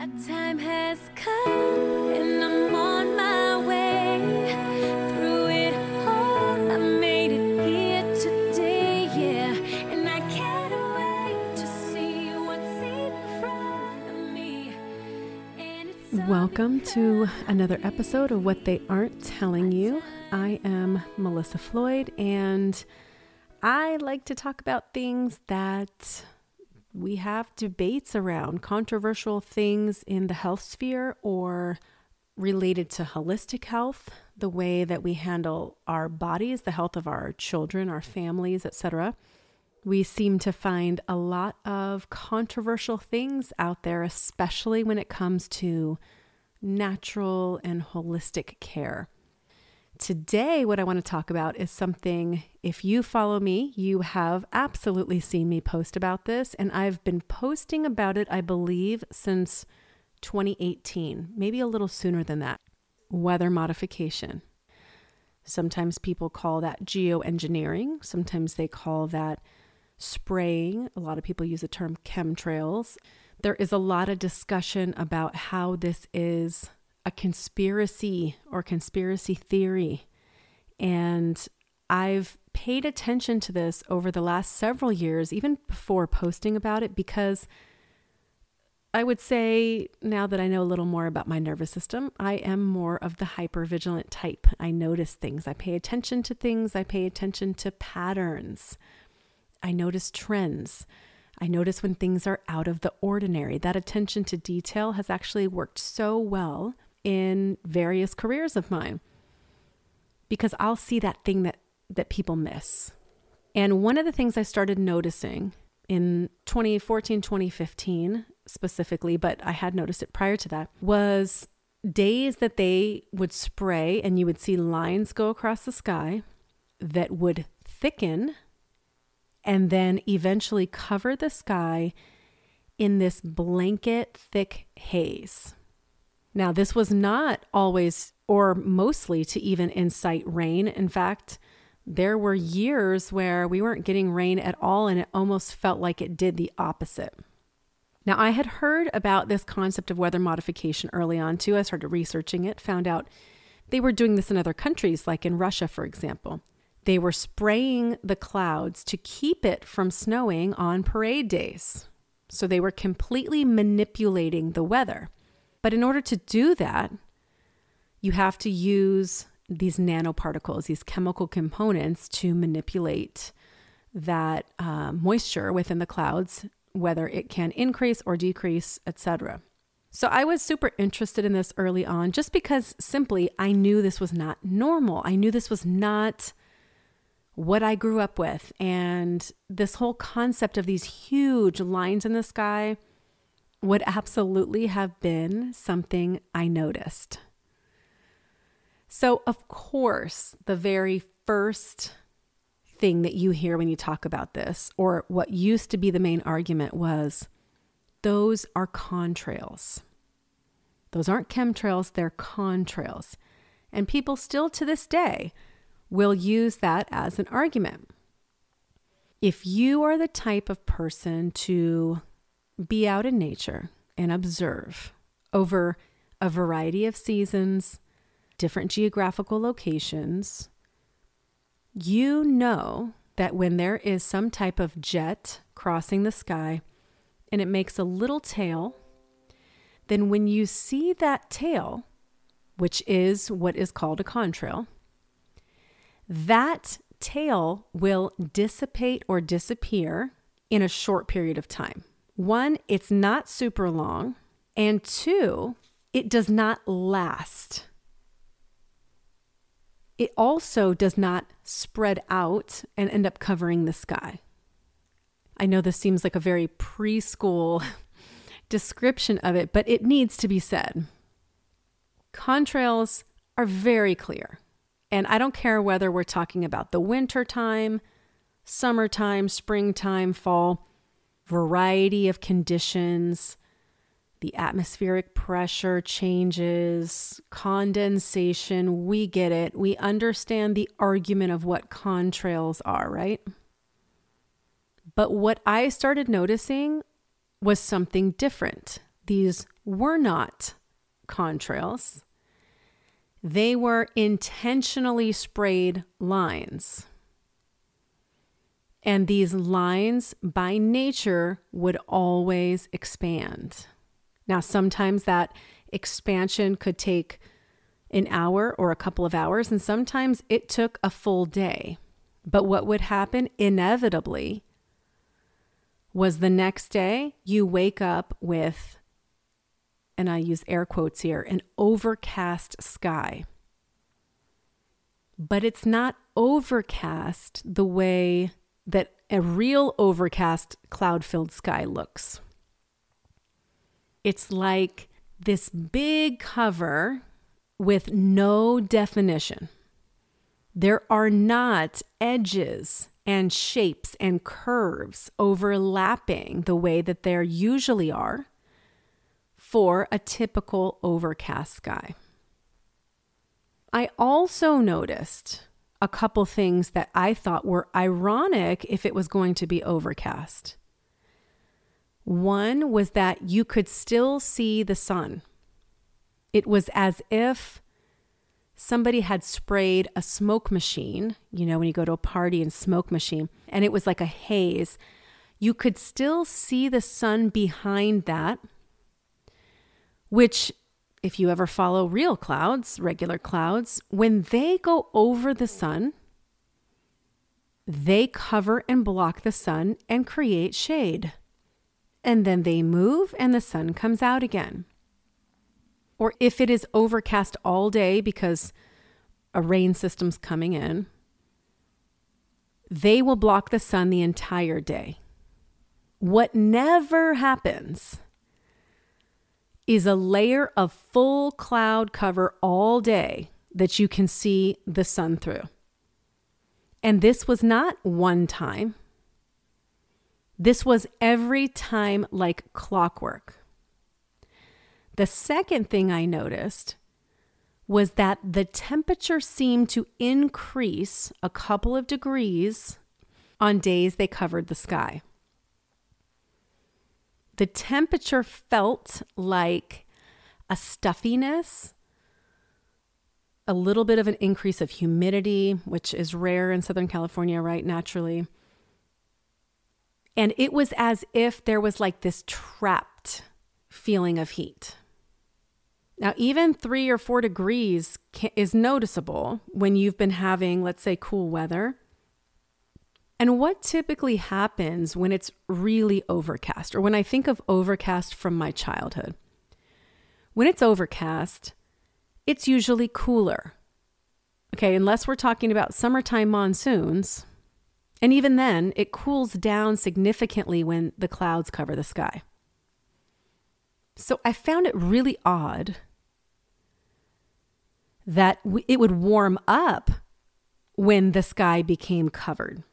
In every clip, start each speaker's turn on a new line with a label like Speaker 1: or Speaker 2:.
Speaker 1: My time has come and I'm on my way. Through it all, I made it here today, yeah. And I can't wait to see what's in front of me. And it's all
Speaker 2: Welcome to another episode of What They Aren't Telling You. I am Melissa Floyd, and I like to talk about things that we have debates around, controversial things in the health sphere or related to holistic health, the way that we handle our bodies, the health of our children, our families, etc. We seem to find a lot of controversial things out there, especially when it comes to natural and holistic care. Today, what I want to talk about is something, if you follow me, you have absolutely seen me post about this, and I've been posting about it, I believe, since 2018, maybe a little sooner than that. Weather modification. Sometimes people call that geoengineering. Sometimes they call that spraying. A lot of people use the term chemtrails. There is a lot of discussion about how this is a conspiracy or conspiracy theory. And I've paid attention to this over the last several years, even before posting about it, because I would say now that I know a little more about my nervous system, I am more of the hypervigilant type. I notice things. I pay attention to things. I pay attention to patterns. I notice trends. I notice when things are out of the ordinary. That attention to detail has actually worked so well in various careers of mine, because I'll see that thing that people miss. And one of the things I started noticing in 2014, 2015 specifically, but I had noticed it prior to that, was days that they would spray and you would see lines go across the sky that would thicken and then eventually cover the sky in this blanket thick haze. Now, this was not always or mostly to even incite rain. In fact, there were years where we weren't getting rain at all, and it almost felt like it did the opposite. Now, I had heard about this concept of weather modification early on too. I started researching it, found out they were doing this in other countries, like in Russia, for example. They were spraying the clouds to keep it from snowing on parade days. So they were completely manipulating the weather. But in order to do that, you have to use these nanoparticles, these chemical components to manipulate that moisture within the clouds, whether it can increase or decrease, etc. So I was super interested in this early on just because simply I knew this was not normal. I knew this was not what I grew up with. And this whole concept of these huge lines in the sky would absolutely have been something I noticed. So, of course, the very first thing that you hear when you talk about this, or what used to be the main argument, was those are contrails. Those aren't chemtrails, they're contrails. And people still to this day will use that as an argument. If you are the type of person to be out in nature and observe over a variety of seasons, different geographical locations, you know that when there is some type of jet crossing the sky and it makes a little tail, then when you see that tail, which is what is called a contrail, that tail will dissipate or disappear in a short period of time. One, it's not super long. And two, it does not last. It also does not spread out and end up covering the sky. I know this seems like a very preschool description of it, but it needs to be said. Contrails are very clear. And I don't care whether we're talking about the winter time, summertime, springtime, fall, variety of conditions, the atmospheric pressure changes, condensation, we get it. We understand the argument of what contrails are, right? But what I started noticing was something different. These were not contrails. They were intentionally sprayed lines. And these lines, by nature, would always expand. Now, sometimes that expansion could take an hour or a couple of hours, and sometimes it took a full day. But what would happen inevitably was the next day you wake up with, and I use air quotes here, an overcast sky. But it's not overcast the way that a real overcast cloud-filled sky looks. It's like this big cover with no definition. There are not edges and shapes and curves overlapping the way that there usually are for a typical overcast sky. I also noticed a couple things that I thought were ironic if it was going to be overcast. One was that you could still see the sun. It was as if somebody had sprayed a smoke machine, you know, when you go to a party and smoke machine, and it was like a haze. You could still see the sun behind that, which, if you ever follow real clouds, regular clouds, when they go over the sun, they cover and block the sun and create shade. And then they move and the sun comes out again. Or if it is overcast all day because a rain system's coming in, they will block the sun the entire day. What never happens is a layer of full cloud cover all day that you can see the sun through. And this was not one time. This was every time like clockwork. The second thing I noticed was that the temperature seemed to increase a couple of degrees on days they covered the sky. The temperature felt like a stuffiness, a little bit of an increase of humidity, which is rare in Southern California, right, naturally. And it was as if there was like this trapped feeling of heat. Now, even 3 or 4 degrees is noticeable when you've been having, let's say, cool weather. And what typically happens when it's really overcast, or when I think of overcast from my childhood? When it's overcast, it's usually cooler. Okay, unless we're talking about summertime monsoons. And even then, it cools down significantly when the clouds cover the sky. So I found it really odd that it would warm up when the sky became covered.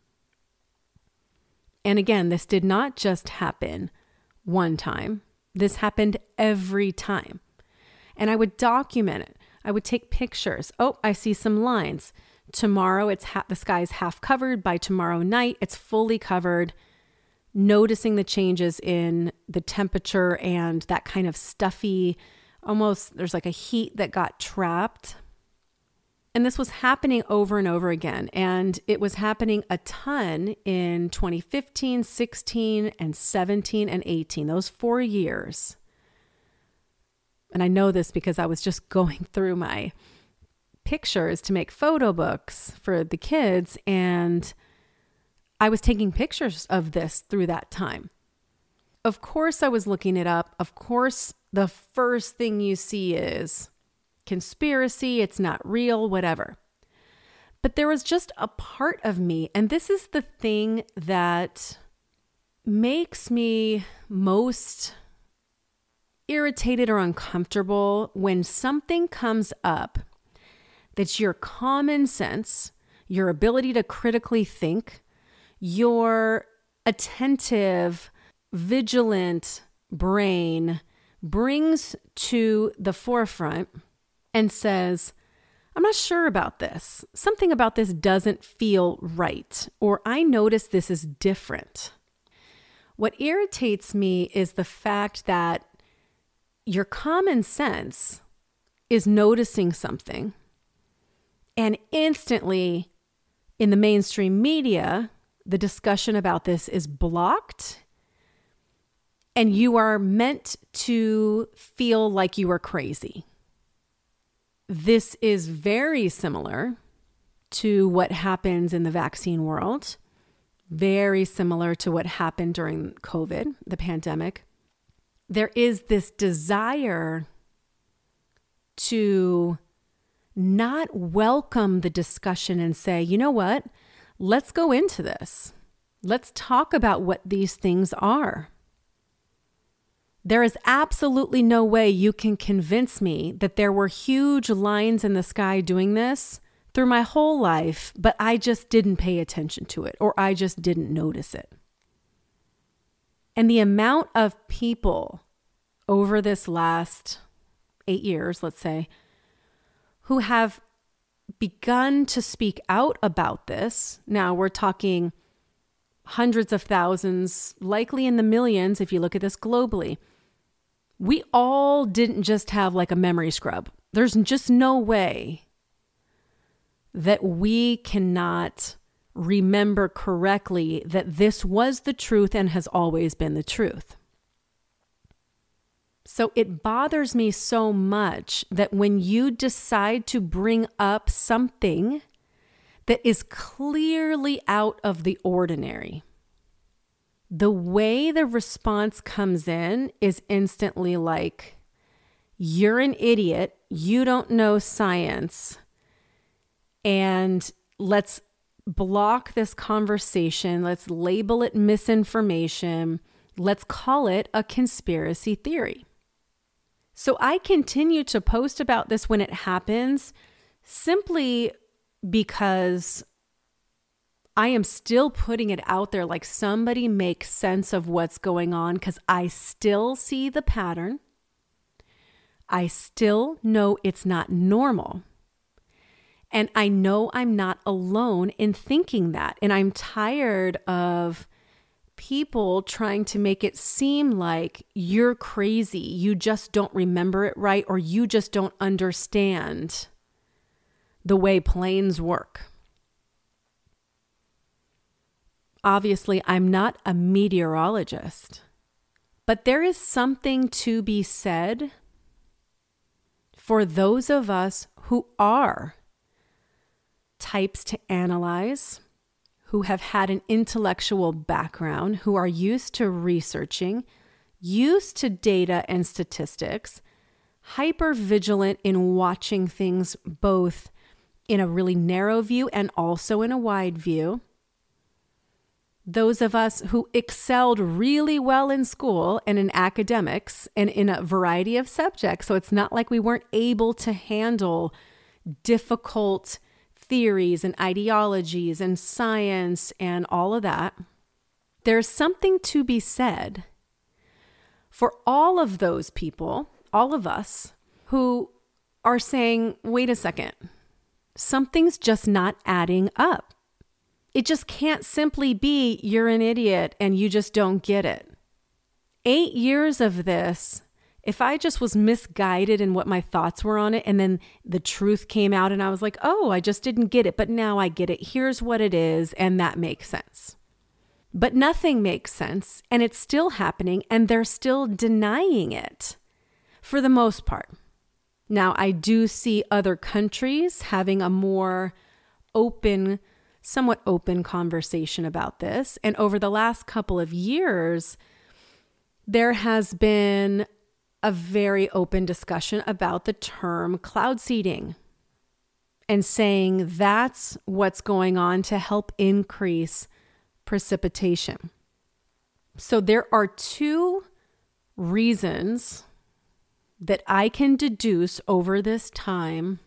Speaker 2: And again, this did not just happen one time. This happened every time. And I would document it. I would take pictures. Oh, I see some lines. Tomorrow, the sky's half covered. By tomorrow night, it's fully covered. Noticing the changes in the temperature and that kind of stuffy, almost there's like a heat that got trapped. And this was happening over and over again. And it was happening a ton in 2015, 16, and 17, and 18, those 4 years. And I know this because I was just going through my pictures to make photo books for the kids. And I was taking pictures of this through that time. Of course, I was looking it up. Of course, the first thing you see is conspiracy, it's not real, whatever. But there was just a part of me, and this is the thing that makes me most irritated or uncomfortable when something comes up that's your common sense, your ability to critically think, your attentive, vigilant brain brings to the forefront and says, I'm not sure about this. Something about this doesn't feel right, or I notice this is different. What irritates me is the fact that your common sense is noticing something, and instantly in the mainstream media, the discussion about this is blocked, and you are meant to feel like you are crazy. This is very similar to what happens in the vaccine world, very similar to what happened during COVID, the pandemic. There is this desire to not welcome the discussion and say, you know what, let's go into this. Let's talk about what these things are. There is absolutely no way you can convince me that there were huge lines in the sky doing this through my whole life, but I just didn't pay attention to it, or I just didn't notice it. And the amount of people over this last 8 years, let's say, who have begun to speak out about this. Now we're talking hundreds of thousands, likely in the millions if you look at this globally. We all didn't just have like a memory scrub. There's just no way that we cannot remember correctly that this was the truth and has always been the truth. So it bothers me so much that when you decide to bring up something that is clearly out of the ordinary, the way the response comes in is instantly like, you're an idiot, you don't know science, and let's block this conversation, let's label it misinformation, let's call it a conspiracy theory. So I continue to post about this when it happens simply because I am still putting it out there like somebody make sense of what's going on, because I still see the pattern. I still know it's not normal. And I know I'm not alone in thinking that. And I'm tired of people trying to make it seem like you're crazy, you just don't remember it right, or you just don't understand the way planes work. Obviously, I'm not a meteorologist, but there is something to be said for those of us who are types to analyze, who have had an intellectual background, who are used to researching, used to data and statistics, hyper vigilant in watching things both in a really narrow view and also in a wide view. Those of us who excelled really well in school and in academics and in a variety of subjects. So it's not like we weren't able to handle difficult theories and ideologies and science and all of that. There's something to be said for all of those people, all of us, who are saying, wait a second, something's just not adding up. It just can't simply be you're an idiot and you just don't get it. 8 years of this, if I just was misguided in what my thoughts were on it, and then the truth came out and I was like, oh, I just didn't get it, but now I get it. Here's what it is, and that makes sense. But nothing makes sense, and it's still happening, and they're still denying it for the most part. Now, I do see other countries having a more open, somewhat open conversation about this. And over the last couple of years, there has been a very open discussion about the term cloud seeding and saying that's what's going on to help increase precipitation. So there are two reasons that I can deduce over this time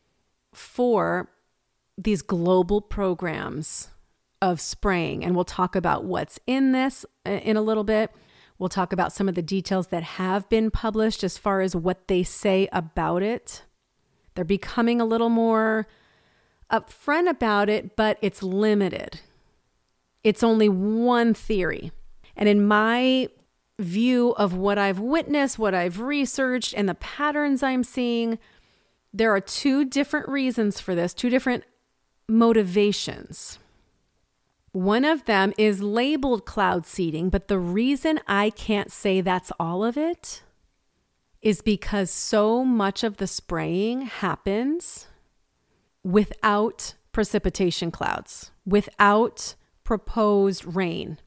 Speaker 2: for these global programs of spraying. And we'll talk about what's in this in a little bit. We'll talk about some of the details that have been published as far as what they say about it. They're becoming a little more upfront about it, but it's limited. It's only one theory. And in my view of what I've witnessed, what I've researched, and the patterns I'm seeing, there are two different reasons for this, two different motivations. One of them is labeled cloud seeding, but the reason I can't say that's all of it is because so much of the spraying happens without precipitation clouds, without proposed rain,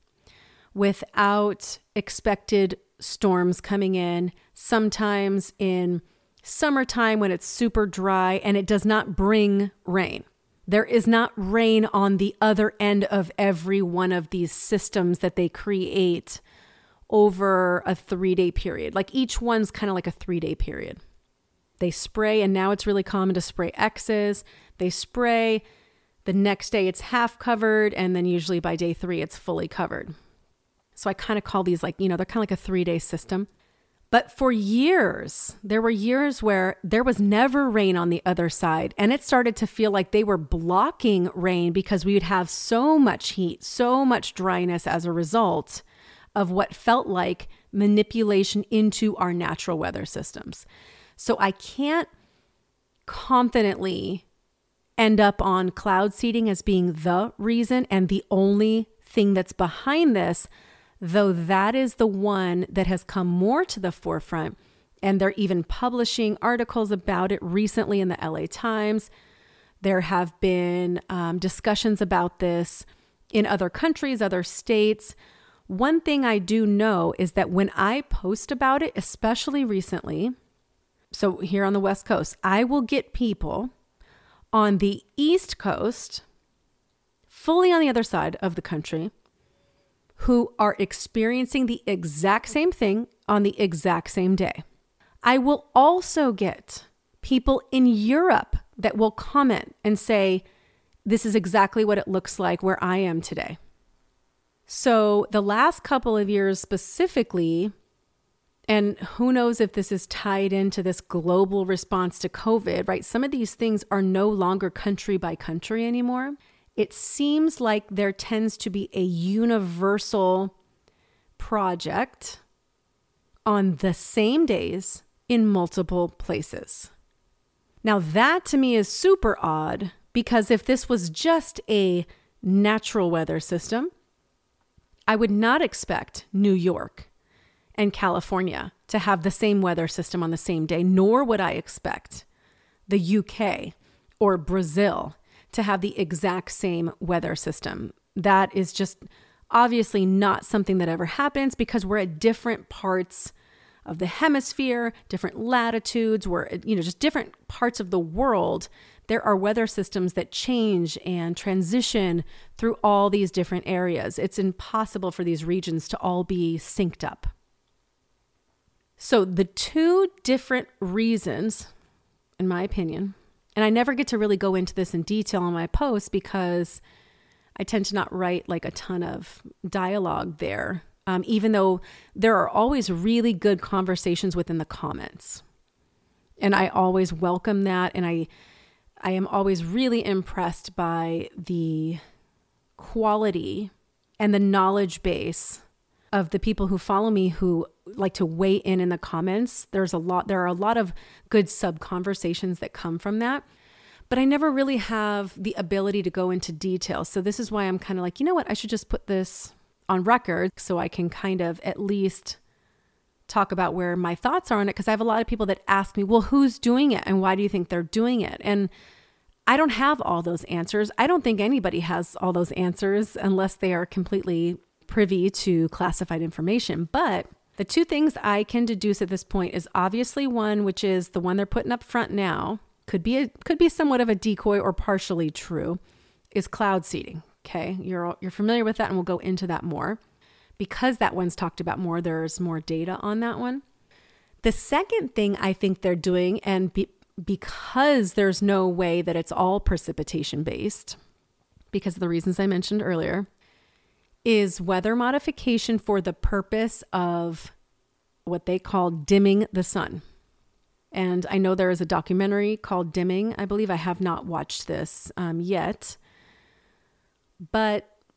Speaker 2: without expected storms coming in, sometimes in summertime when it's super dry and it does not bring rain. There is not rain on the other end of every one of these systems that they create over a 3-day period. Like each one's kind of like a 3-day period. They spray, and now it's really common to spray X's. They spray, the next day it's half covered, and then usually by day 3 it's fully covered. So I kind of call these like, they're kind of like a 3-day system. But for years, there were years where there was never rain on the other side. And it started to feel like they were blocking rain because we would have so much heat, so much dryness as a result of what felt like manipulation into our natural weather systems. So I can't confidently end up on cloud seeding as being the reason and the only thing that's behind this, though that is the one that has come more to the forefront. And they're even publishing articles about it recently in the LA Times. There have been discussions about this in other countries, other states. One thing I do know is that when I post about it, especially recently, so here on the West Coast, I will get people on the East Coast, fully on the other side of the country, who are experiencing the exact same thing on the exact same day. I will also get people in Europe that will comment and say, this is exactly what it looks like where I am today. So the last couple of years specifically, and who knows if this is tied into this global response to COVID, right? Some of these things are no longer country by country anymore. It seems like there tends to be a universal project on the same days in multiple places. Now that to me is super odd, because if this was just a natural weather system, I would not expect New York and California to have the same weather system on the same day, nor would I expect the UK or Brazil to have the exact same weather system. That is just obviously not something that ever happens, because we're at different parts of the hemisphere, different latitudes, we're, just different parts of the world. There are weather systems that change and transition through all these different areas. It's impossible for these regions to all be synced up. So the two different reasons, in my opinion, and I never get to really go into this in detail on my posts because I tend to not write like a ton of dialogue there, even though there are always really good conversations within the comments. And I always welcome that. And I am always really impressed by the quality and the knowledge base of the people who follow me who like to weigh in the comments. There are a lot of good sub-conversations that come from that. But I never really have the ability to go into detail. So this is why I'm kind of like, you know what, I should just put this on record so I can kind of at least talk about where my thoughts are on it. Because I have a lot of people that ask me, well, who's doing it? And why do you think they're doing it? And I don't have all those answers. I don't think anybody has all those answers unless they are completely privy to classified information. But the two things I can deduce at this point is obviously one, which is the one they're putting up front now, could be somewhat of a decoy or partially true, is cloud seeding. Okay, you're familiar with that, and we'll go into that more. Because that one's talked about more, there's more data on that one. The second thing I think they're doing, and because there's no way that it's all precipitation based, because of the reasons I mentioned earlier, is weather modification for the purpose of what they call dimming the sun. And I know there is a documentary called Dimming. I believe I have not watched this yet. But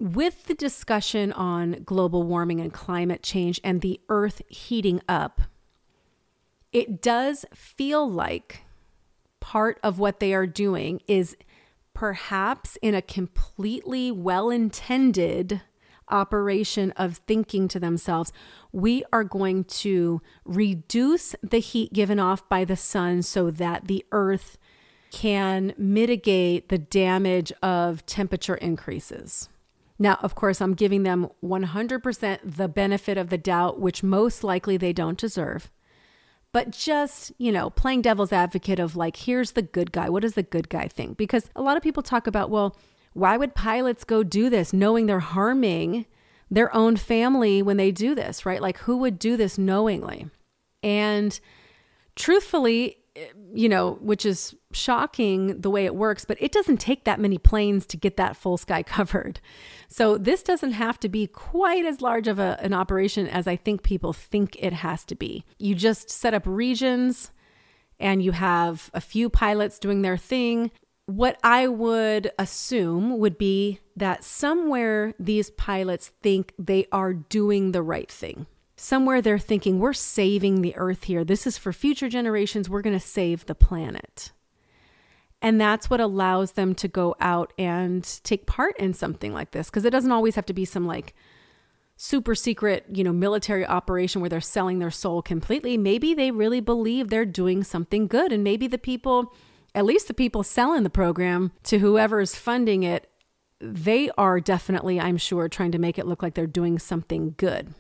Speaker 2: with the discussion on global warming and climate change and the earth heating up, it does feel like part of what they are doing is perhaps in a completely well-intended operation of thinking to themselves, we are going to reduce the heat given off by the sun so that the earth can mitigate the damage of temperature increases. Now, of course, I'm giving them 100% the benefit of the doubt, which most likely they don't deserve. But just, playing devil's advocate of like, here's the good guy. What does the good guy think? Because a lot of people talk about, well, why would pilots go do this knowing they're harming their own family when they do this, right? Like, who would do this knowingly? And truthfully, which is shocking the way it works, but it doesn't take that many planes to get that full sky covered. So this doesn't have to be quite as large of an operation as I think people think it has to be. You just set up regions and you have a few pilots doing their thing. What I would assume would be that somewhere these pilots think they are doing the right thing. Somewhere they're thinking, we're saving the earth here. This is for future generations. We're going to save the planet. And that's what allows them to go out and take part in something like this. Because it doesn't always have to be some like super secret, military operation where they're selling their soul completely. Maybe they really believe they're doing something good. And maybe the people, at least the people selling the program to whoever's funding it, they are definitely, I'm sure, trying to make it look like they're doing something good.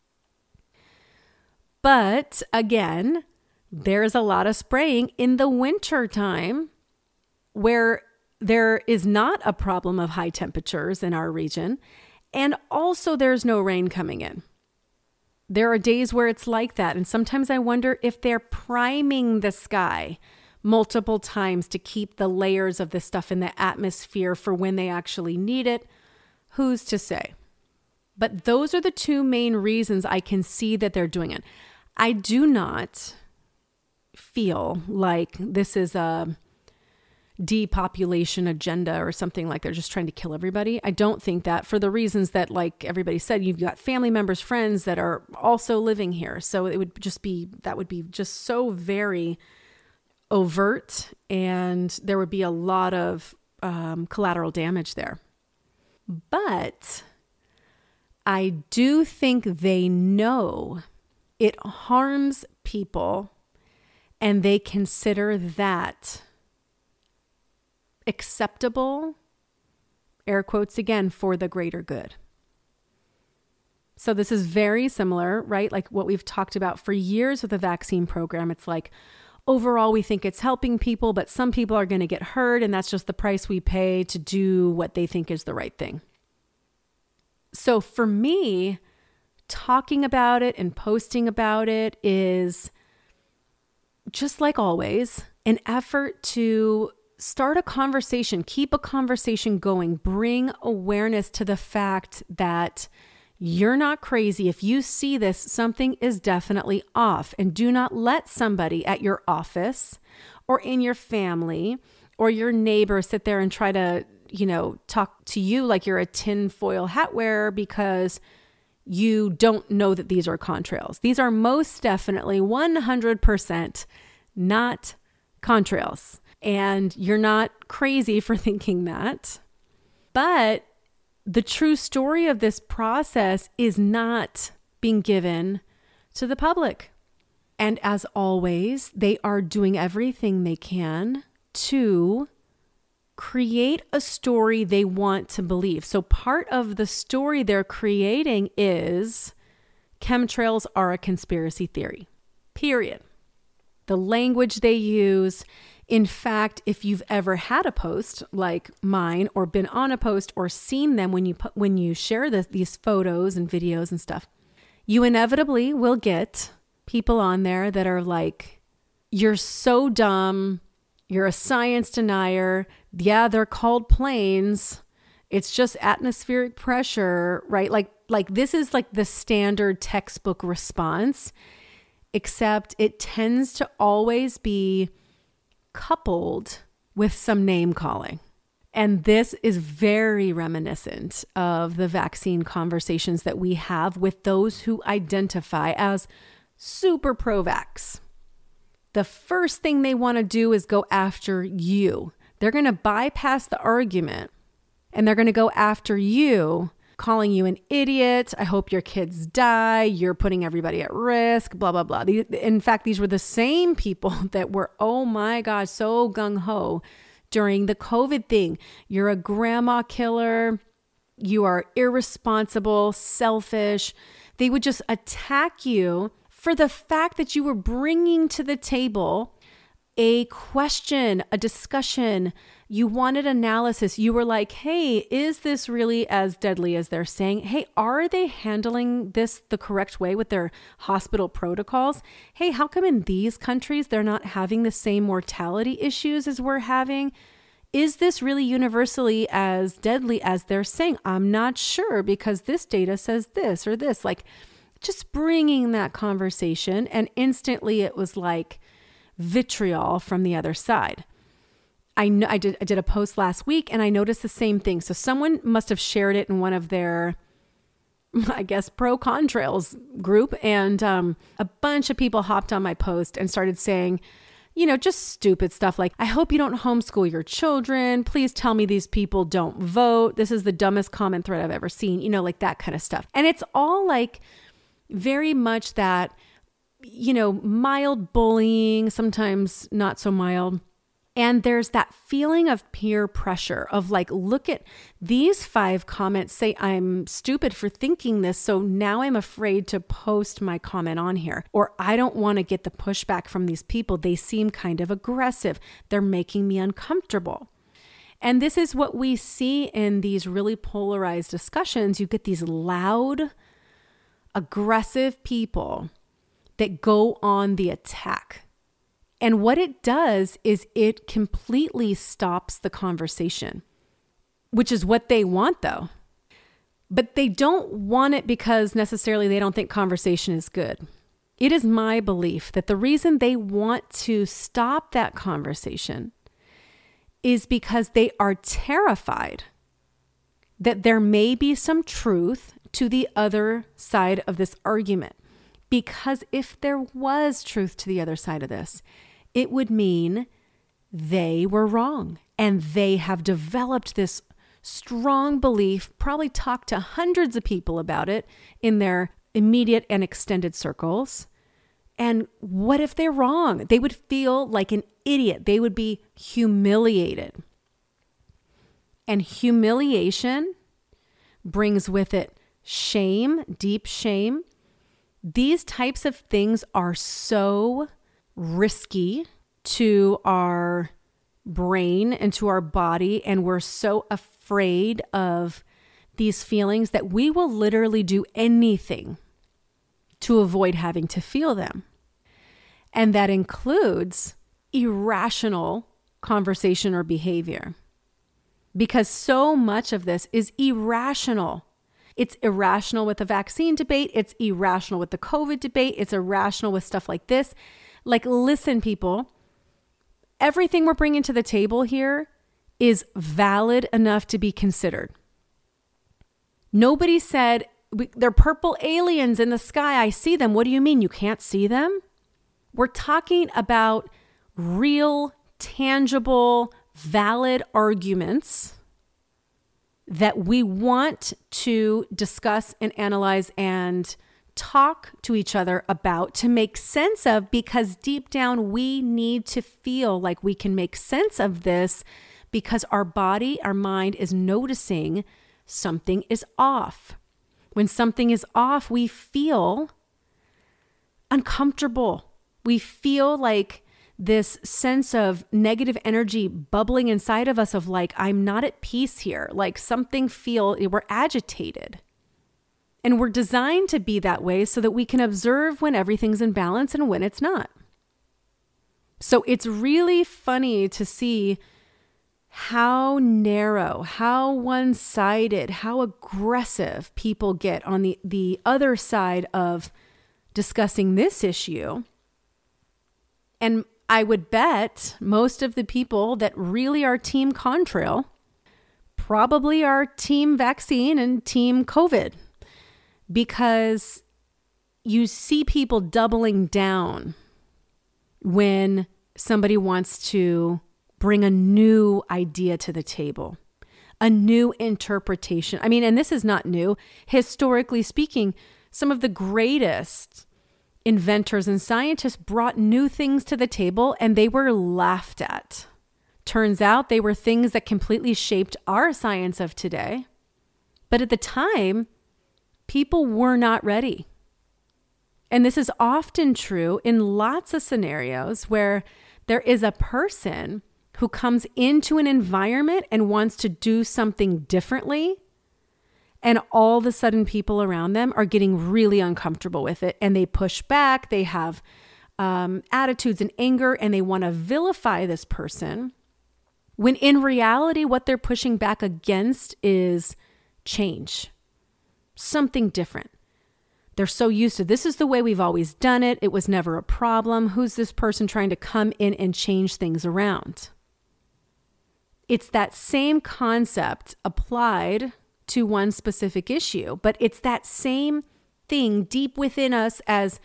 Speaker 2: But again, there's a lot of spraying in the winter time where there is not a problem of high temperatures in our region. And also there's no rain coming in. There are days where it's like that. And sometimes I wonder if they're priming the sky multiple times to keep the layers of this stuff in the atmosphere for when they actually need it. Who's to say? But those are the two main reasons I can see that they're doing it. I do not feel like this is a depopulation agenda or something like they're just trying to kill everybody. I don't think that, for the reasons that, like everybody said, you've got family members, friends that are also living here. So it would just be, that would be just so very overt, and there would be a lot of collateral damage there. But I do think they know it harms people, and they consider that acceptable, air quotes again, for the greater good. So this is very similar, right? Like what we've talked about for years with the vaccine program. It's like, overall, we think it's helping people, but some people are going to get hurt, and that's just the price we pay to do what they think is the right thing. So for me, talking about it and posting about it is, just like always, an effort to start a conversation, keep a conversation going, bring awareness to the fact that you're not crazy. If you see this, something is definitely off, and do not let somebody at your office or in your family or your neighbor sit there and try to, talk to you like you're a tinfoil hat wearer because you don't know that these are contrails. These are most definitely 100% not contrails. And you're not crazy for thinking that. But the true story of this process is not being given to the public. And as always, they are doing everything they can to create a story they want to believe. So part of the story they're creating is chemtrails are a conspiracy theory, period. The language they use. In fact, if you've ever had a post like mine, or been on a post, or seen them when you share these photos and videos and stuff, you inevitably will get people on there that are like, you're so dumb, you're a science denier, yeah, they're called planes, it's just atmospheric pressure, right? Like this is like the standard textbook response, except it tends to always be coupled with some name calling. And this is very reminiscent of the vaccine conversations that we have with those who identify as super pro-vax. The first thing they want to do is go after you. They're going to bypass the argument and they're going to go after you, calling you an idiot. I hope your kids die. You're putting everybody at risk, blah, blah, blah. In fact, these were the same people that were, oh my gosh, so gung-ho during the COVID thing. You're a grandma killer. You are irresponsible, selfish. They would just attack you for the fact that you were bringing to the table a question, a discussion. You wanted analysis. You were like, hey, is this really as deadly as they're saying? Hey, are they handling this the correct way with their hospital protocols? Hey, how come in these countries they're not having the same mortality issues as we're having? Is this really universally as deadly as they're saying? I'm not sure because this data says this or this. Like, just bringing that conversation, and instantly it was like vitriol from the other side. I did a post last week and I noticed the same thing. So someone must have shared it in one of their, I guess, pro contrails group. And a bunch of people hopped on my post and started saying, just stupid stuff like, I hope you don't homeschool your children. Please tell me these people don't vote. This is the dumbest comment thread I've ever seen, like that kind of stuff. And it's all like very much that, mild bullying, sometimes not so mild. And there's that feeling of peer pressure of like, look at these 5 comments say I'm stupid for thinking this. So now I'm afraid to post my comment on here, or I don't want to get the pushback from these people. They seem kind of aggressive. They're making me uncomfortable. And this is what we see in these really polarized discussions. You get these loud, aggressive people that go on the attack. And what it does is it completely stops the conversation, which is what they want though. But they don't want it because necessarily they don't think conversation is good. It is my belief that the reason they want to stop that conversation is because they are terrified that there may be some truth to the other side of this argument. Because if there was truth to the other side of this, it would mean they were wrong. And they have developed this strong belief, probably talked to hundreds of people about it in their immediate and extended circles. And what if they're wrong? They would feel like an idiot. They would be humiliated. And humiliation brings with it shame, deep shame. These types of things are so risky to our brain and to our body, and we're so afraid of these feelings that we will literally do anything to avoid having to feel them. And that includes irrational conversation or behavior, because so much of this is irrational. It's irrational with the vaccine debate. It's irrational with the COVID debate. It's irrational with stuff like this. Like, listen, people, everything we're bringing to the table here is valid enough to be considered. Nobody said, they're purple aliens in the sky. I see them. What do you mean? You can't see them? We're talking about real, tangible, valid arguments that we want to discuss and analyze and talk to each other about to make sense of, because deep down we need to feel like we can make sense of this because our body, our mind is noticing something is off. When something is off, we feel uncomfortable. We feel like this sense of negative energy bubbling inside of us of like, I'm not at peace here. Like we're agitated. And we're designed to be that way so that we can observe when everything's in balance and when it's not. So it's really funny to see how narrow, how one-sided, how aggressive people get on the other side of discussing this issue. And I would bet most of the people that really are team contrail probably are team vaccine and team COVID, because you see people doubling down when somebody wants to bring a new idea to the table, a new interpretation. I mean, and this is not new. Historically speaking, some of the greatest inventors and scientists brought new things to the table and they were laughed at. Turns out they were things that completely shaped our science of today. But at the time, people were not ready. And this is often true in lots of scenarios where there is a person who comes into an environment and wants to do something differently. And all of a sudden people around them are getting really uncomfortable with it. And they push back. They have attitudes and anger, and they want to vilify this person. When in reality, what they're pushing back against is change, something different. They're so used to, this is the way we've always done it. It was never a problem. Who's this person trying to come in and change things around? It's that same concept applied to one specific issue, but it's that same thing deep within us as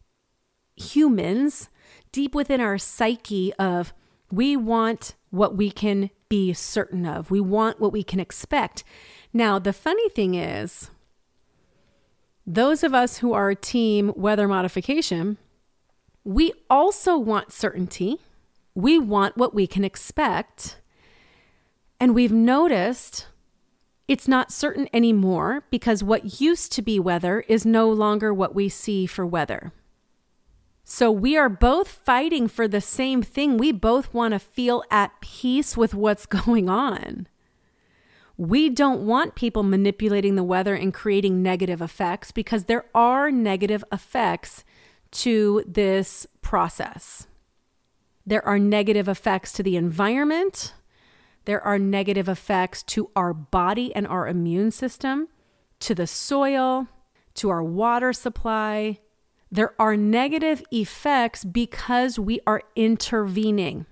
Speaker 2: humans, deep within our psyche of we want what we can be certain of. We want what we can expect. Now, the funny thing is, those of us who are team weather modification, we also want certainty. We want what we can expect. And we've noticed it's not certain anymore because what used to be weather is no longer what we see for weather. So we are both fighting for the same thing. We both want to feel at peace with what's going on. We don't want people manipulating the weather and creating negative effects, because there are negative effects to this process. There are negative effects to the environment. There are negative effects to our body and our immune system, to the soil, to our water supply. There are negative effects because we are intervening.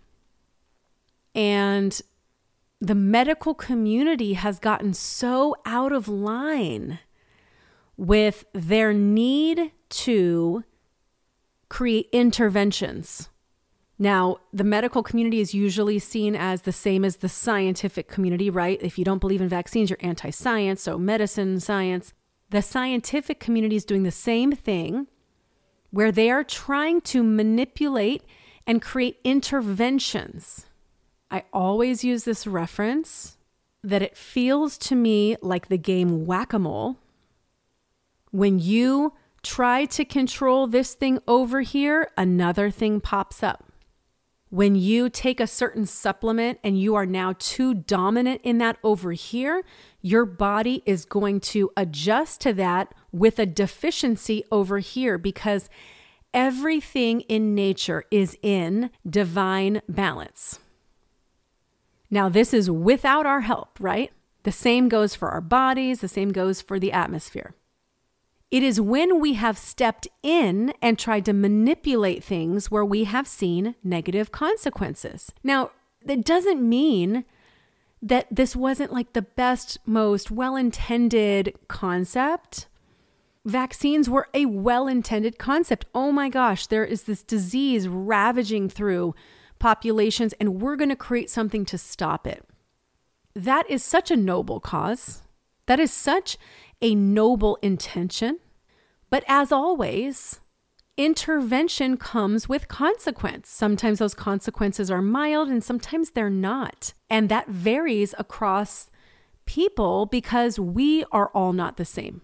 Speaker 2: And the medical community has gotten so out of line with their need to create interventions. Now, the medical community is usually seen as the same as the scientific community, right? If you don't believe in vaccines, you're anti-science, so medicine, science. The scientific community is doing the same thing, where they are trying to manipulate and create interventions. I always use this reference that it feels to me like the game Whack-A-Mole. When you try to control this thing over here, another thing pops up. When you take a certain supplement and you are now too dominant in that over here, your body is going to adjust to that with a deficiency over here, because everything in nature is in divine balance. Now, this is without our help, right? The same goes for our bodies. The same goes for the atmosphere. It is when we have stepped in and tried to manipulate things where we have seen negative consequences. Now, that doesn't mean that this wasn't like the best, most well-intended concept. Vaccines were a well-intended concept. Oh my gosh, there is this disease ravaging through populations, and we're going to create something to stop it. That is such a noble cause. That is such a noble intention. But as always, intervention comes with consequence. Sometimes those consequences are mild and sometimes they're not. And that varies across people because we are all not the same.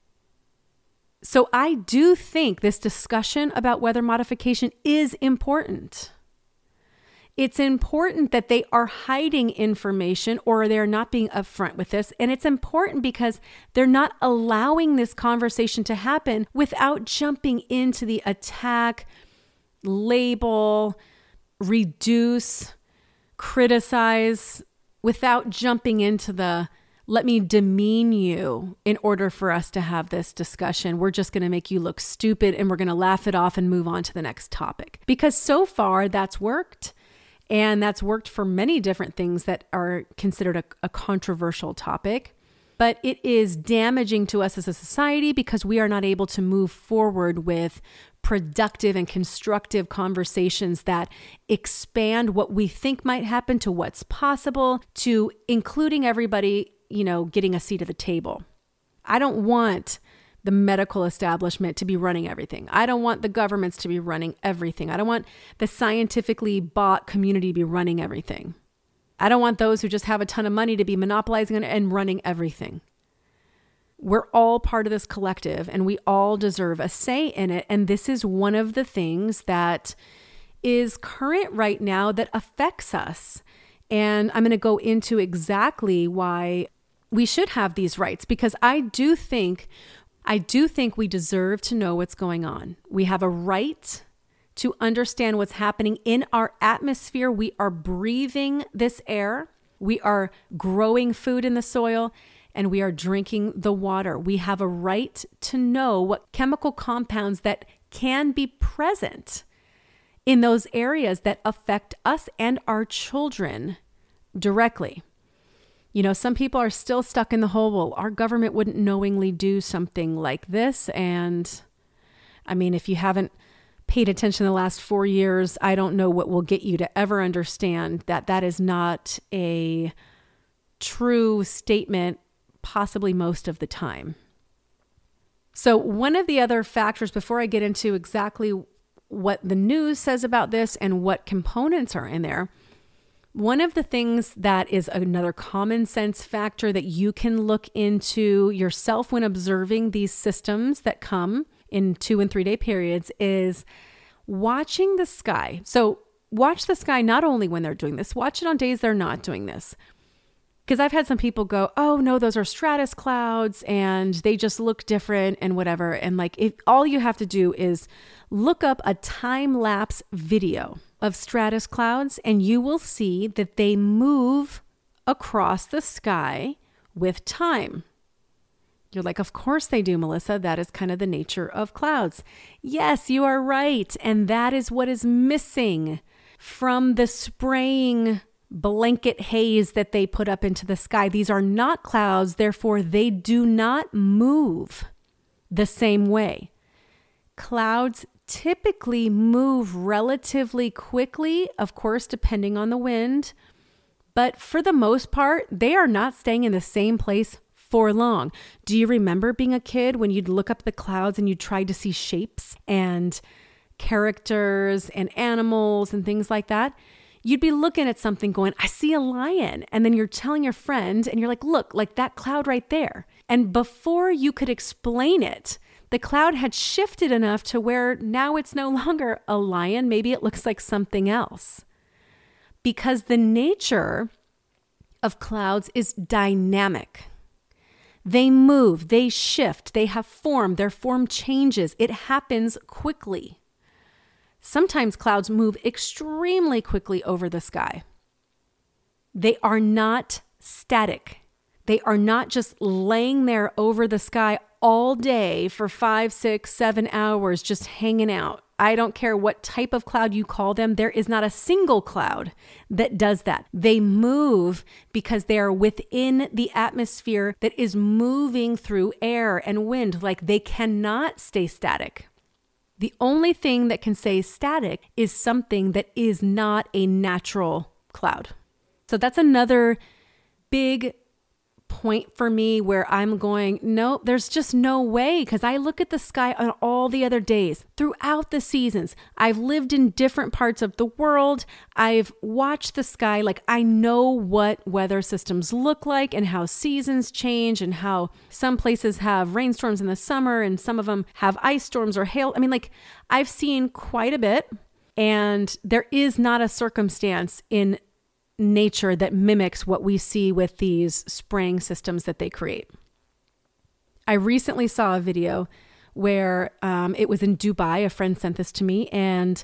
Speaker 2: So I do think this discussion about weather modification is important. It's important that they are hiding information or they're not being upfront with this. And it's important because they're not allowing this conversation to happen without jumping into the attack, label, reduce, criticize, without jumping into the let me demean you in order for us to have this discussion. We're just going to make you look stupid and we're going to laugh it off and move on to the next topic. Because so far that's worked. And that's worked for many different things that are considered a controversial topic. But it is damaging to us as a society because we are not able to move forward with productive and constructive conversations that expand what we think might happen to what's possible, to including everybody, getting a seat at the table. I don't want the medical establishment to be running everything. I don't want the governments to be running everything. I don't want the scientifically bought community to be running everything. I don't want those who just have a ton of money to be monopolizing and running everything. We're all part of this collective and we all deserve a say in it. And this is one of the things that is current right now that affects us. And I'm going to go into exactly why we should have these rights, because I do think we deserve to know what's going on. We have a right to understand what's happening in our atmosphere. We are breathing this air. We are growing food in the soil, and we are drinking the water. We have a right to know what chemical compounds that can be present in those areas that affect us and our children directly. Some people are still stuck in the whole, well, our government wouldn't knowingly do something like this. And I mean, if you haven't paid attention the last 4 years, I don't know what will get you to ever understand that that is not a true statement, possibly most of the time. So one of the other factors, before I get into exactly what the news says about this and what components are in there, one of the things that is another common sense factor that you can look into yourself when observing these systems that come in 2 and 3 day periods is watching the sky. So watch the sky not only when they're doing this, watch it on days they're not doing this. Because I've had some people go, oh no, those are stratus clouds and they just look different and whatever. And if all you have to do is look up a time-lapse video of stratus clouds and you will see that they move across the sky with time. You're like, of course they do, Melissa. That is kind of the nature of clouds. Yes, you are right. And that is what is missing from the spraying blanket haze that they put up into the sky. These are not clouds, therefore they do not move the same way. Clouds typically move relatively quickly, of course, depending on the wind, but for the most part, they are not staying in the same place for long. Do you remember being a kid when you'd look up the clouds and you tried to see shapes and characters and animals and things like that? You'd be looking at something going, I see a lion. And then you're telling your friend and you're like, look, like that cloud right there. And before you could explain it, the cloud had shifted enough to where now it's no longer a lion. Maybe it looks like something else. Because the nature of clouds is dynamic. They move, they shift, they have form, their form changes. It happens quickly. Sometimes clouds move extremely quickly over the sky. They are not static. They are not just laying there over the sky all day for 5, 6, 7 hours just hanging out. I don't care what type of cloud you call them. There is not a single cloud that does that. They move because they are within the atmosphere that is moving through air and wind. Like they cannot stay static. The only thing that can stay static is something that is not a natural cloud. So that's another big point for me where I'm going, no, there's just no way, because I look at the sky on all the other days throughout the seasons. I've lived in different parts of the world. I've watched the sky. Like I know what weather systems look like and how seasons change and how some places have rainstorms in the summer and some of them have ice storms or hail. I mean, like I've seen quite a bit, and there is not a circumstance in nature that mimics what we see with these spraying systems that they create. I recently saw a video where it was in Dubai. A friend sent this to me, and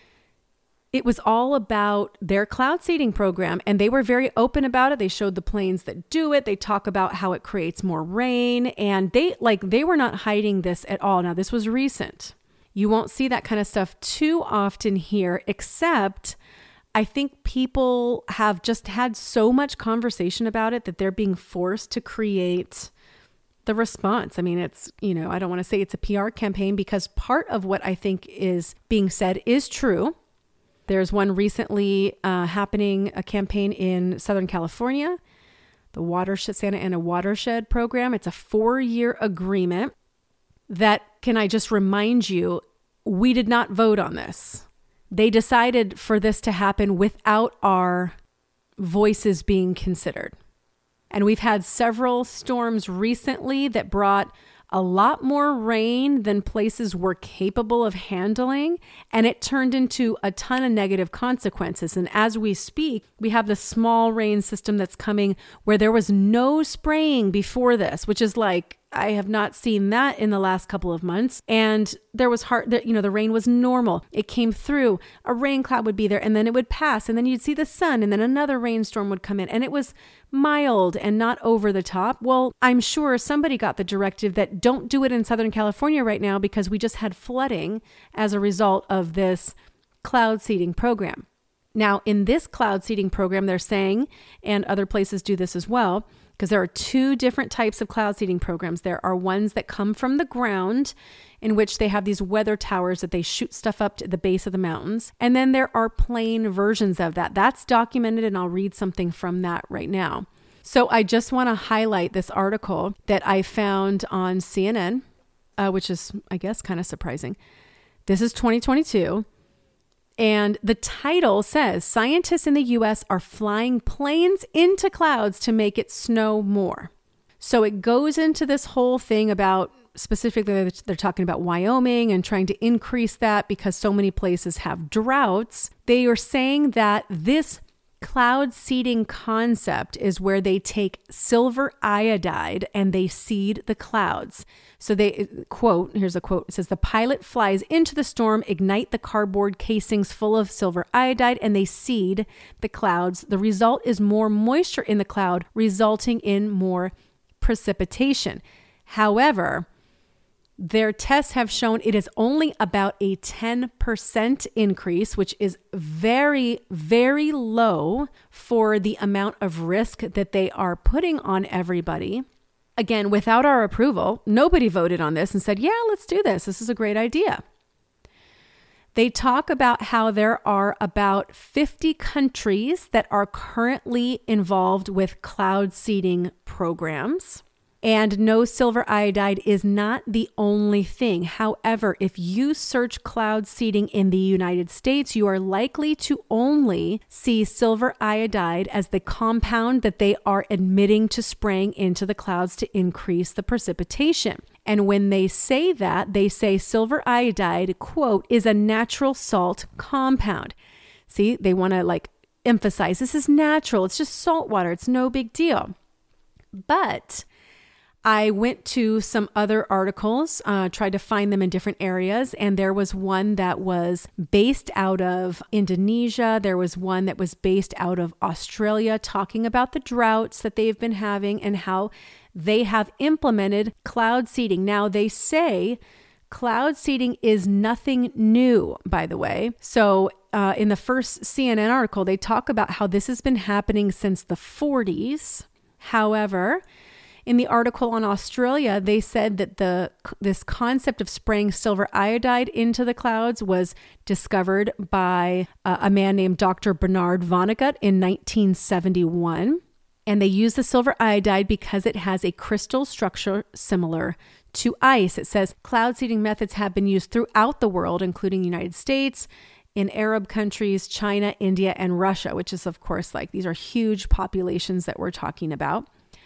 Speaker 2: it was all about their cloud seeding program, and they were very open about it. They showed the planes that do it. They talk about how it creates more rain, and they were not hiding this at all. Now, this was recent. You won't see that kind of stuff too often here, except I think people have just had so much conversation about it that they're being forced to create the response. I mean, it's, I don't want to say it's a PR campaign, because part of what I think is being said is true. There's one recently happening, a campaign in Southern California, the Santa Ana Watershed Program. It's a 4-year agreement that, can I just remind you, we did not vote on this. They decided for this to happen without our voices being considered. And we've had several storms recently that brought a lot more rain than places were capable of handling, and it turned into a ton of negative consequences. And as we speak, we have the small rain system that's coming where there was no spraying before this, which is like, I have not seen that in the last couple of months. And there was the rain was normal. It came through, a rain cloud would be there, and then it would pass, and then you'd see the sun, and then another rainstorm would come in, and it was mild and not over the top. Well, I'm sure somebody got the directive that don't do it in Southern California right now, because we just had flooding as a result of this cloud seeding program. Now, in this cloud seeding program, they're saying, and other places do this as well, because there are 2 different types of cloud seeding programs. There are ones that come from the ground, in which they have these weather towers that they shoot stuff up to the base of the mountains. And then there are plain versions of that. That's documented, and I'll read something from that right now. So I just want to highlight this article that I found on CNN, which is, I guess, kind of surprising. This is 2022. And the title says, scientists in the U.S. are flying planes into clouds to make it snow more. So it goes into this whole thing about, specifically, they're talking about Wyoming and trying to increase that because so many places have droughts. They are saying that this cloud seeding concept is where they take silver iodide and they seed the clouds. So they quote, here's a quote, it says, the pilot flies into the storm, ignite the cardboard casings full of silver iodide, and they seed the clouds. The result is more moisture in the cloud, resulting in more precipitation. However, their tests have shown it is only about a 10% increase, which is very, very low for the amount of risk that they are putting on everybody. Again, without our approval, nobody voted on this and said, yeah, let's do this. This is a great idea. They talk about how there are about 50 countries that are currently involved with cloud seeding programs. And no, silver iodide is not the only thing. However, if you search cloud seeding in the United States, you are likely to only see silver iodide as the compound that they are admitting to spraying into the clouds to increase the precipitation. And when they say that, they say silver iodide, quote, is a natural salt compound. See, they want to emphasize this is natural. It's just salt water. It's no big deal. But I went to some other articles, tried to find them in different areas, and there was one that was based out of Indonesia. There was one that was based out of Australia, talking about the droughts that they've been having and how they have implemented cloud seeding. Now, they say cloud seeding is nothing new, by the way. So in the first CNN article, they talk about how this has been happening since the 40s. However, in the article on Australia, they said that this concept of spraying silver iodide into the clouds was discovered by a man named Dr. Bernard Vonnegut in 1971. And they use the silver iodide because it has a crystal structure similar to ice. It says cloud seeding methods have been used throughout the world, including the United States, in Arab countries, China, India, and Russia, which is, of course, these are huge populations that we're talking about.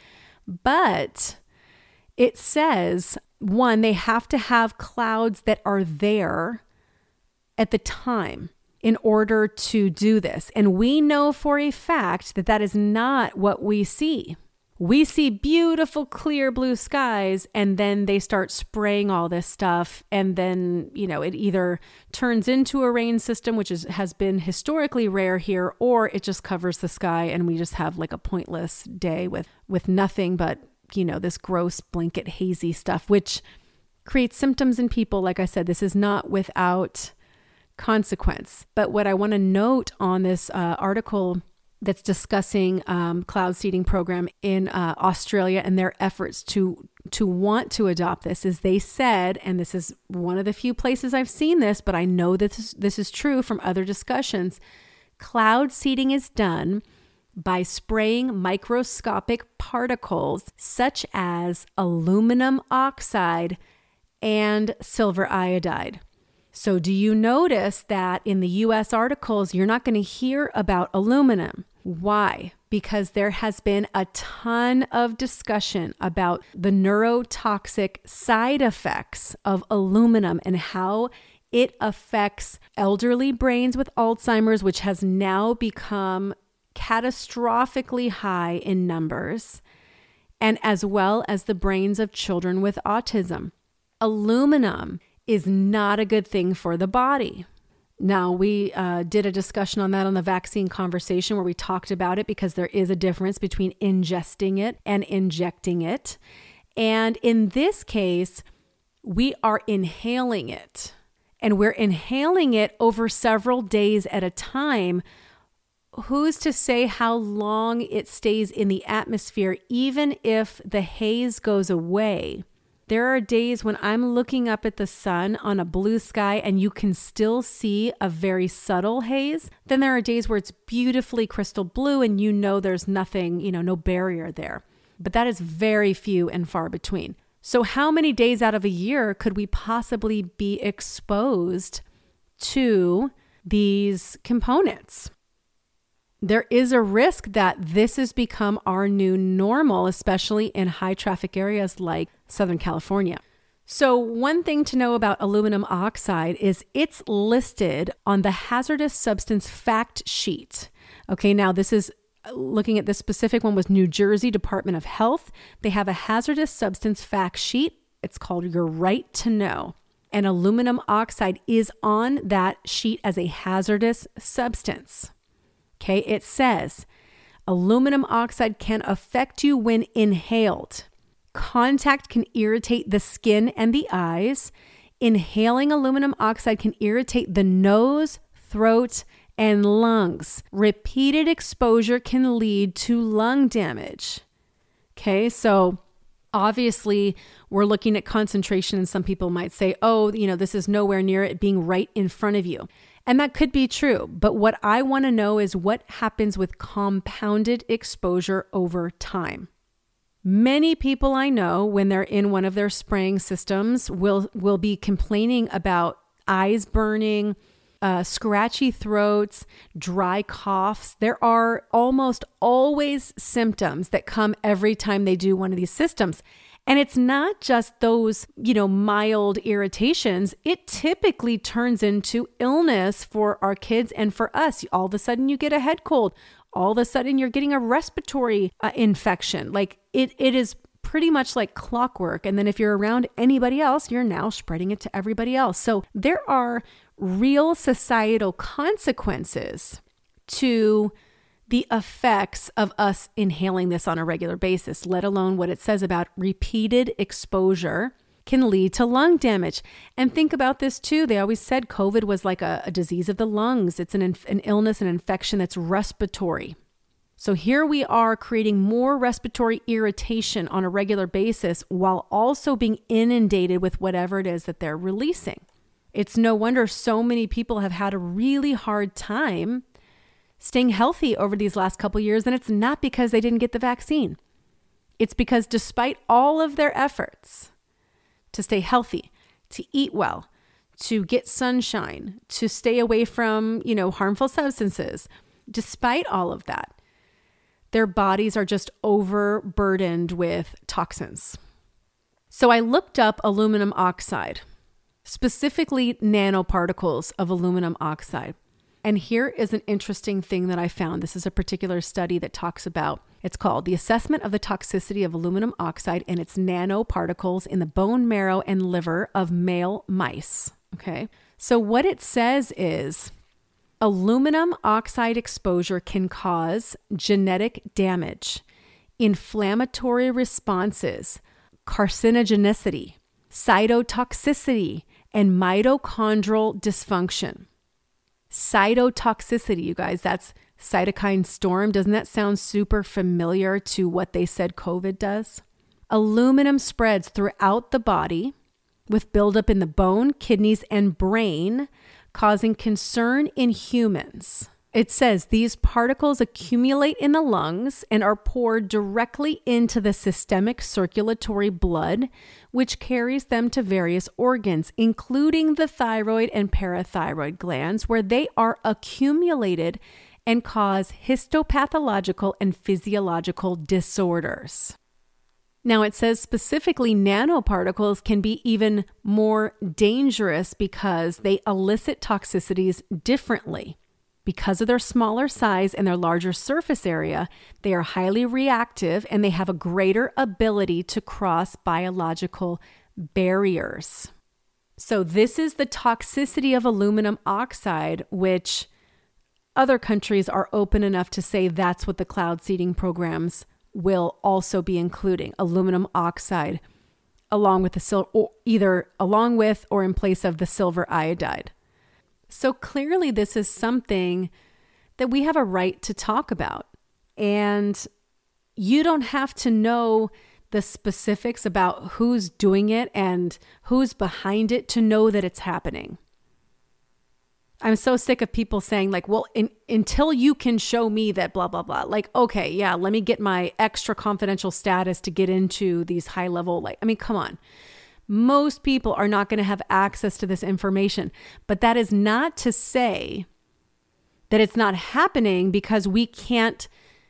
Speaker 2: But it says, one, they have to have clouds that are there at the time in order to do this. And we know for a fact that that is not what we see. We see beautiful, clear blue skies, and then they start spraying all this stuff. And then, it either turns into a rain system, which has been historically rare here, or it just covers the sky and we just have a pointless day with nothing but, this gross blanket hazy stuff, which creates symptoms in people. Like I said, this is not without consequence. But what I want to note on this article that's discussing cloud seeding program in Australia and their efforts to want to adopt this is they said, and this is one of the few places I've seen this, but I know that this is true from other discussions. Cloud seeding is done by spraying microscopic particles such as aluminum oxide and silver iodide. So do you notice that in the US articles, you're not going to hear about aluminum? Why? Because there has been a ton of discussion about the neurotoxic side effects of aluminum and how it affects elderly brains with Alzheimer's, which has now become catastrophically high in numbers, and as well as the brains of children with autism. Aluminum is not a good thing for the body. Now, we did a discussion on that on the vaccine conversation where we talked about it because there is a difference between ingesting it and injecting it. And in this case, we are inhaling it. And we're inhaling it over several days at a time. Who's to say how long it stays in the atmosphere, even if the haze goes away? There are days when I'm looking up at the sun on a blue sky and you can still see a very subtle haze. Then there are days where it's beautifully crystal blue and you know there's nothing, no barrier there. But that is very few and far between. So how many days out of a year could we possibly be exposed to these components? There is a risk that this has become our new normal, especially in high traffic areas like Southern California. So one thing to know about aluminum oxide is it's listed on the hazardous substance fact sheet. Okay, now this is looking at this specific one was New Jersey Department of Health. They have a hazardous substance fact sheet. It's called Your Right to Know. And aluminum oxide is on that sheet as a hazardous substance. Okay, it says aluminum oxide can affect you when inhaled. Contact can irritate the skin and the eyes. Inhaling aluminum oxide can irritate the nose, throat, and lungs. Repeated exposure can lead to lung damage. Okay, so obviously we're looking at concentration, and some people might say, this is nowhere near it being right in front of you. And that could be true, but what I want to know is what happens with compounded exposure over time. Many people I know, when they're in one of their spraying systems, will be complaining about eyes burning, scratchy throats, dry coughs. There are almost always symptoms that come every time they do one of these systems. And it's not just those, mild irritations. It typically turns into illness for our kids and for us. All of a sudden you get a head cold. All of a sudden you're getting a respiratory infection. Like it is pretty much like clockwork. And then if you're around anybody else, you're now spreading it to everybody else. So there are real societal consequences to the effects of us inhaling this on a regular basis, let alone what it says about repeated exposure can lead to lung damage. And think about this too. They always said COVID was like a disease of the lungs. It's an illness, an infection that's respiratory. So here we are creating more respiratory irritation on a regular basis while also being inundated with whatever it is that they're releasing. It's no wonder so many people have had a really hard time staying healthy over these last couple of years, and it's not because they didn't get the vaccine. It's because despite all of their efforts to stay healthy, to eat well, to get sunshine, to stay away from, harmful substances, despite all of that, their bodies are just overburdened with toxins. So I looked up aluminum oxide, specifically nanoparticles of aluminum oxide. And here is an interesting thing that I found. This is a particular study that talks about, it's called The Assessment of the Toxicity of Aluminum Oxide and Its Nanoparticles in the Bone Marrow and Liver of Male Mice. Okay. So what it says is aluminum oxide exposure can cause genetic damage, inflammatory responses, carcinogenicity, cytotoxicity, and mitochondrial dysfunction. cytotoxicity, you guys. That's cytokine storm. Doesn't that sound super familiar to what they said COVID does? Aluminum spreads throughout the body with buildup in the bone, kidneys, and brain, causing concern in humans. It says these particles accumulate in the lungs and are poured directly into the systemic circulatory blood, which carries them to various organs, including the thyroid and parathyroid glands, where they are accumulated and cause histopathological and physiological disorders. Now, it says specifically nanoparticles can be even more dangerous because they elicit toxicities differently. Because of their smaller size and their larger surface area, they are highly reactive and they have a greater ability to cross biological barriers. So this is the toxicity of aluminum oxide, which other countries are open enough to say that's what the cloud seeding programs will also be including, aluminum oxide, along with along with or in place of the silver iodide. So clearly this is something that we have a right to talk about. And you don't have to know the specifics about who's doing it and who's behind it to know that it's happening. I'm so sick of people saying like, well, until you can show me that blah, blah, blah. Like, okay, yeah, let me get my extra confidential status to get into these high level, come on. Most people are not going to have access to this information, but that is not to say that it's not happening because we can't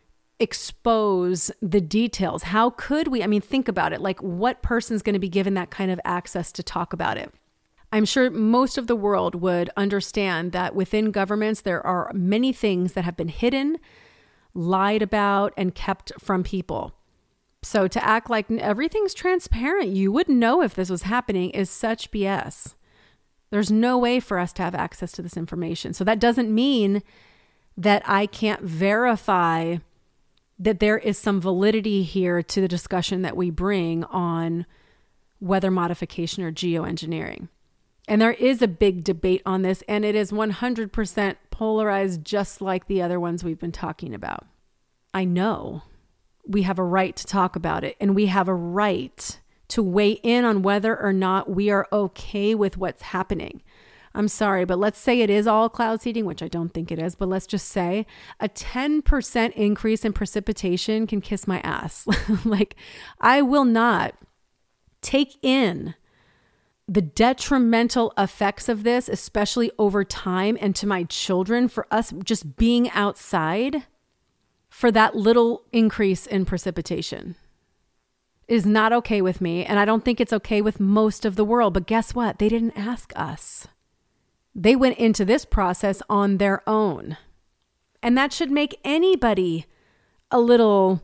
Speaker 2: expose the details. How could we? Think about it. Like, what person's going to be given that kind of access to talk about it? I'm sure most of the world would understand that within governments, there are many things that have been hidden, lied about, and kept from people. So to act like everything's transparent, you wouldn't know if this was happening, is such BS. There's no way for us to have access to this information. So that doesn't mean that I can't verify that there is some validity here to the discussion that we bring on weather modification or geoengineering. And there is a big debate on this, and it is 100% polarized, just like the other ones we've been talking about. I know we have a right to talk about it, and we have a right to weigh in on whether or not we are okay with what's happening. I'm sorry, but let's say it is all cloud seeding, which I don't think it is, but let's just say a 10% increase in precipitation can kiss my ass. I will not take in the detrimental effects of this, especially over time and to my children, for us just being outside for that little increase in precipitation. Is not okay with me, and I don't think it's okay with most of the world. But guess what? They didn't ask us. They went into this process on their own. And that should make anybody a little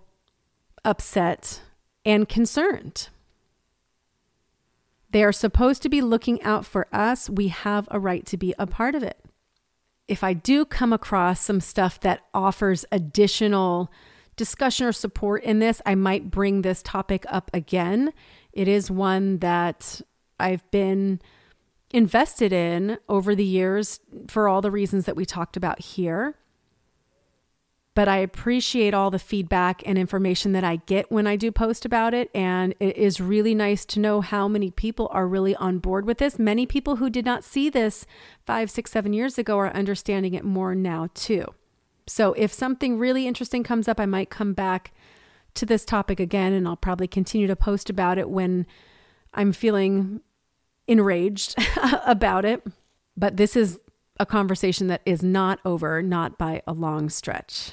Speaker 2: upset and concerned. They are supposed to be looking out for us. We have a right to be a part of it. If I do come across some stuff that offers additional discussion or support in this, I might bring this topic up again. It is one that I've been invested in over the years for all the reasons that we talked about here. But I appreciate all the feedback and information that I get when I do post about it. And it is really nice to know how many people are really on board with this. Many people who did not see this 5, 6, 7 years ago are understanding it more now too. So if something really interesting comes up, I might come back to this topic again, and I'll probably continue to post about it when I'm feeling enraged about it. But this is a conversation that is not over, not by a long stretch.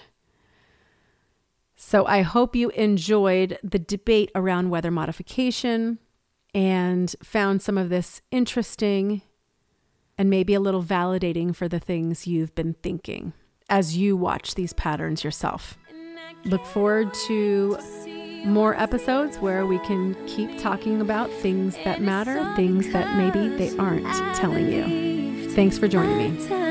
Speaker 2: So I hope you enjoyed the debate around weather modification and found some of this interesting and maybe a little validating for the things you've been thinking as you watch these patterns yourself. Look forward to more episodes where we can keep talking about things that matter, things that maybe they aren't telling you. Thanks for joining me.